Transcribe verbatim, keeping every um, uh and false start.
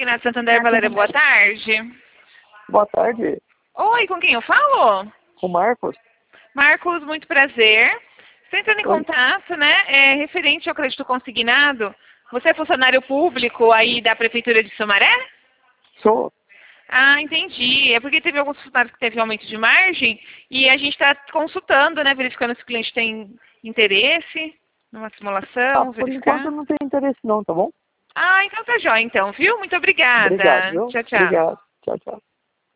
Consignado Santander, Valéria, boa tarde. Boa tarde. Oi, com quem eu falo? O Marcos. Marcos, muito prazer. Estou entrando em Oi. contato, né, é, referente ao crédito consignado. Você é funcionário público aí da Prefeitura de Sumaré? Sou. Ah, entendi. É porque teve alguns funcionários que teve aumento de margem e a gente está consultando, né, verificando se o cliente tem interesse numa Ah, simulação, por verificar. enquanto não tem interesse não, tá bom? Ah, então tá jóia, então, viu? Muito obrigada. Obrigado, viu? Tchau, tchau. Obrigado. Tchau, tchau.